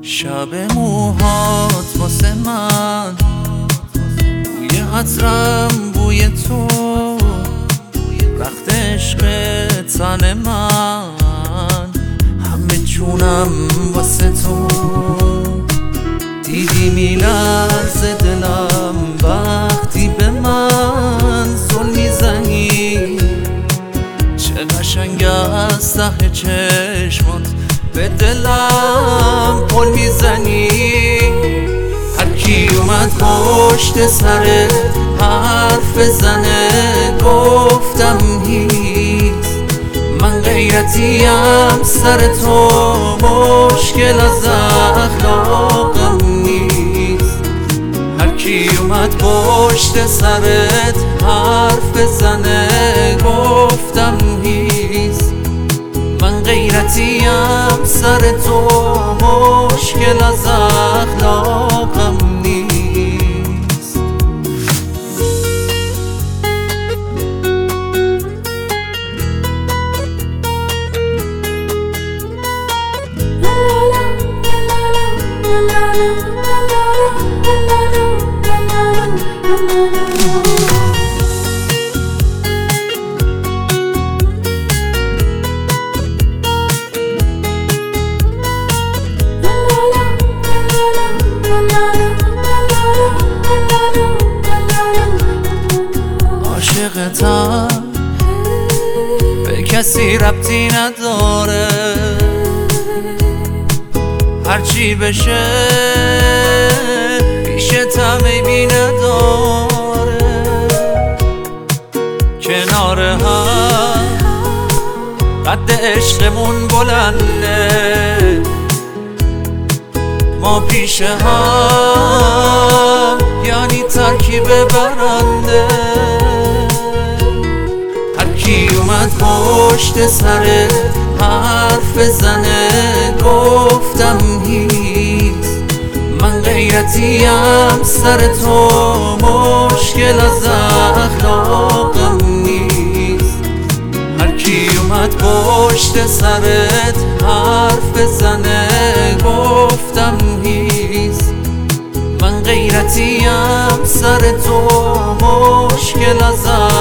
شب موهات واسه من، بوی عطرم بوی تو، رخت عشق تن من، همه جونم واسه تو. دیدی میلرزه دلم وقتی به من زل میزنی، چه قشنگ از ته چشمات به دلم پل میزنی. هر کی اومد پشت سر حرف بزنه گفتم هیچ، من غیرتیم سر تو، مشکل از اخلاقم نیست. هر کی اومد پشت سرت حرف بزنه گفتم هیچ، من غیرتیم سر تو، مشکل از اخلاقم نیست. عاشقتم به کسی ربطی نداره، هرچی بشه پیشتم عیبی نداره. کنار هم قد عشقمون بلنده، ما پیش هم یعنی ترکیب برنده. هر کی اومد پشت سر حرف بزنه گفتم هیچ، من غیرتیم سر تو، مشکل از اخلاقم نیست. هر کی اومد پشت سرت حرف بزنه گفتم هیچ، من غیرتیم سر تو، مشکل از